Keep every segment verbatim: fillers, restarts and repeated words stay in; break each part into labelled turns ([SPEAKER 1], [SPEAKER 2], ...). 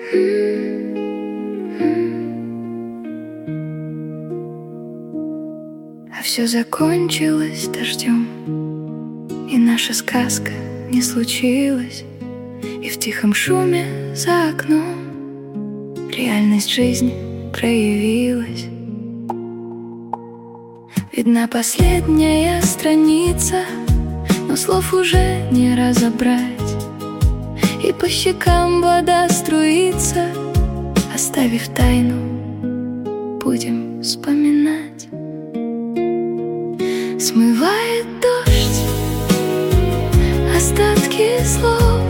[SPEAKER 1] А все закончилось дождем, и наша сказка не случилась. И в тихом шуме за окном реальность жизни проявилась. Видна последняя страница, но слов уже не разобрать, и по щекам вода струится. Оставив тайну, будем вспоминать. Смывает дождь остатки слов,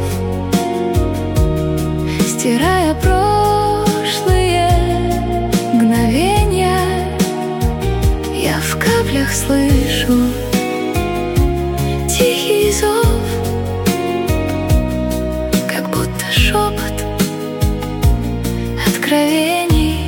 [SPEAKER 1] стирая прошлые мгновения. Я в каплях слышу тихий зов, как будто шепот откровений.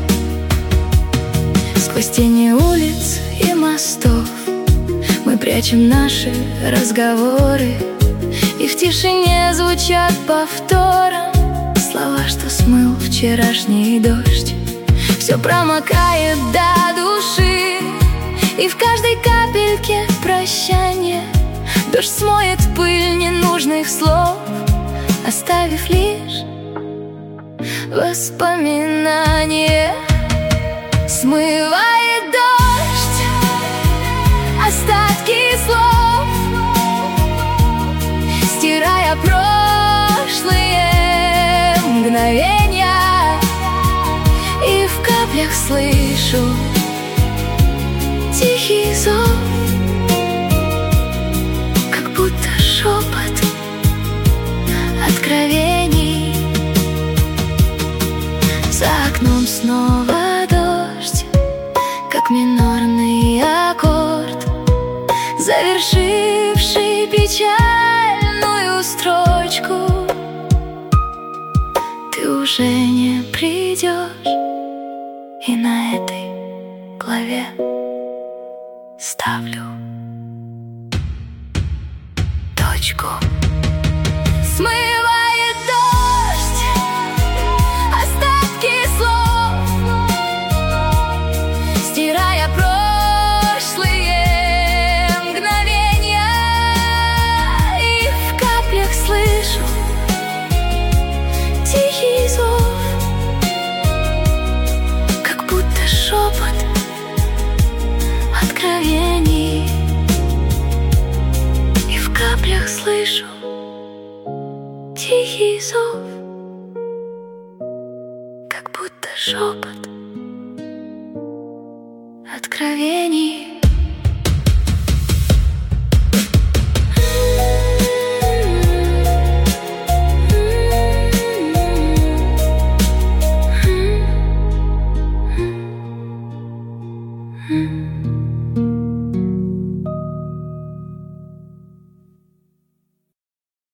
[SPEAKER 1] Сквозь тени улиц и мостов мы прячем наши разговоры, и в тишине звучат повтором слова, что смыл вчерашний дождь. Все промокает до души, и в каждой капельке прощания дождь смоет пыль ненужных слов, оставив лишь воспоминания. Смывает дождь остатки слов, стирая прошлые мгновения. И в каплях слышу тихий зов, как будто шепот откровений. За окном снова дождь, как минорный аккорд, завершивший печальную строчку. Ты уже не придешь, и на этой главе ставлю точку. Смывает дождь остатки слов, стирая прошлые мгновения. И в каплях слышу тихий зов, как будто шепот откровений. И в каплях слышу тихий зов, как будто шепот откровений. Mm-hmm.